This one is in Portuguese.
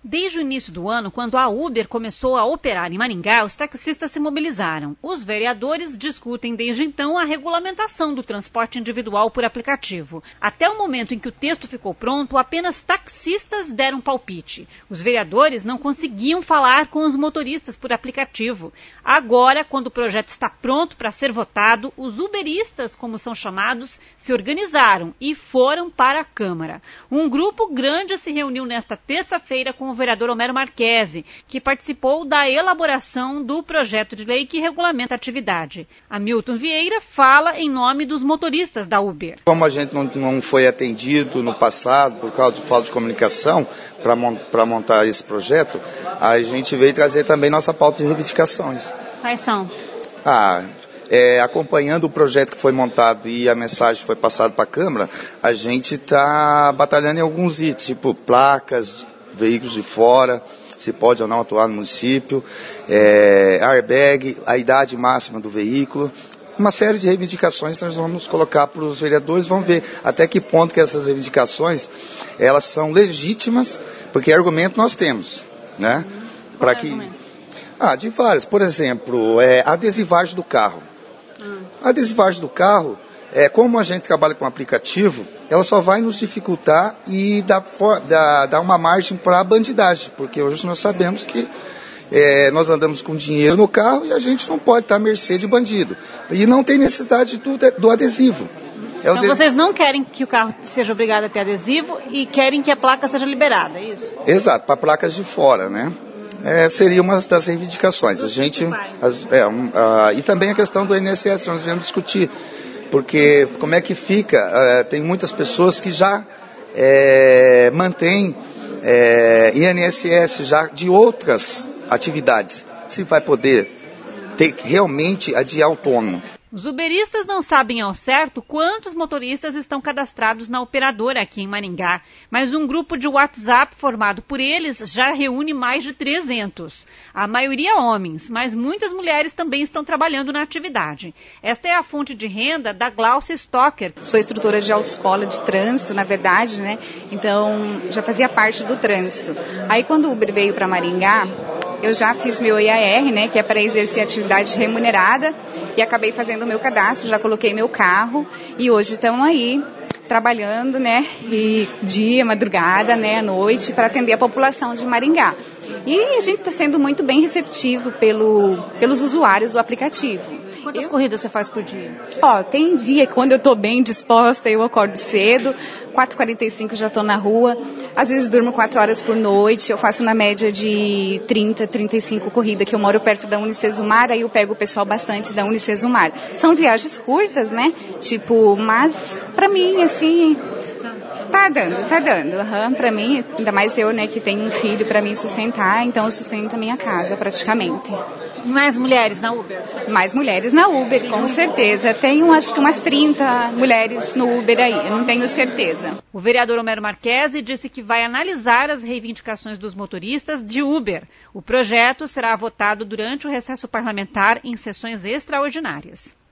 Desde o início do ano, quando a Uber começou a operar em Maringá, os taxistas se mobilizaram. Os vereadores discutem desde então a regulamentação do transporte individual por aplicativo. Até o momento em que o texto ficou pronto, apenas taxistas deram palpite. Os vereadores não conseguiam falar com os motoristas por aplicativo. Agora, quando o projeto está pronto para ser votado, os uberistas, como são chamados, se organizaram e foram para a Câmara. Um grupo grande se reuniu nesta terça-feira com o vereador Homero Marchese, que participou da elaboração do projeto de lei que regulamenta a atividade. Hamilton Vieira fala em nome dos motoristas da Uber. Como a gente não foi atendido no passado por causa de falta de comunicação para montar esse projeto, a gente veio trazer também nossa pauta de reivindicações. Quais são? Acompanhando o projeto que foi montado e a mensagem foi passada para a Câmara, a gente está batalhando em alguns itens, tipo placas, veículos de fora, se pode ou não atuar no município, airbag, a idade máxima do veículo, uma série de reivindicações que nós vamos colocar para os vereadores, vamos ver até que ponto que essas reivindicações, elas são legítimas, porque argumento nós temos, né? Qual é o argumento? De várias, por exemplo, a adesivagem do carro. A adesivagem do carro, como a gente trabalha com aplicativo, ela só vai nos dificultar e dar uma margem para a bandidagem, porque hoje nós sabemos que nós andamos com dinheiro no carro e a gente não pode estar à mercê de bandido. E não tem necessidade do adesivo. Então vocês não querem que o carro seja obrigado a ter adesivo e querem que a placa seja liberada, é isso? Exato, para placas de fora, né? Seria uma das reivindicações. E também a questão do INSS, nós viemos discutir. Porque como é que fica? Tem muitas pessoas que já mantêm INSS já de outras atividades. Se vai poder ter realmente a de autônomo. Os uberistas não sabem ao certo quantos motoristas estão cadastrados na operadora aqui em Maringá, mas um grupo de WhatsApp formado por eles já reúne mais de 300. A maioria homens, mas muitas mulheres também estão trabalhando na atividade. Esta é a fonte de renda da Glaucia Stocker. Sou instrutora de autoescola de trânsito, na verdade, né? Então já fazia parte do trânsito. Aí quando o Uber veio para Maringá, eu já fiz meu IAR, né, que é para exercer atividade remunerada, e acabei fazendo o meu cadastro, já coloquei meu carro, e hoje estamos aí trabalhando, né, e dia, madrugada, né, à noite, para atender a população de Maringá. E a gente está sendo muito bem receptivo pelos usuários do aplicativo. Quantas corridas você faz por dia? Tem dia que quando eu estou bem disposta, eu acordo cedo, 4h45 já estou na rua, às vezes durmo 4 horas por noite, eu faço na média de 30, 35 corridas, que eu moro perto da Unicesumar, aí eu pego o pessoal bastante da Unicesumar. São viagens curtas, né? Mas pra mim, assim, tá dando. Pra mim, ainda mais eu, né, que tenho um filho pra me sustentar, então eu sustento a minha casa praticamente. Mais mulheres na Uber? Mais mulheres na Uber, com certeza. Tenho, acho que umas 30 mulheres no Uber aí, eu não tenho certeza. O vereador Homero Marchese disse que vai analisar as reivindicações dos motoristas de Uber. O projeto será votado durante o recesso parlamentar em sessões extraordinárias.